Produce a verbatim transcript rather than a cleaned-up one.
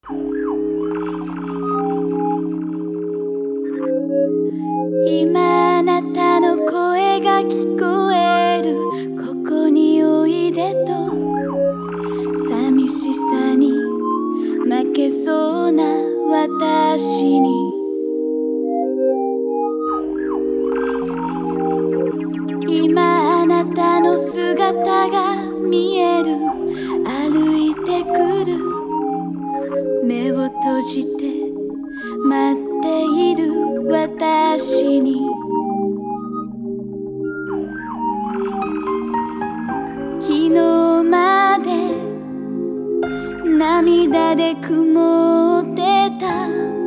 今あなたの声が聞こえる、ここにおいでと。寂しさに負けそうな私に、今あなたの姿が見える。歩いてくる、目を閉じて待っている私に、昨日まで涙で曇ってた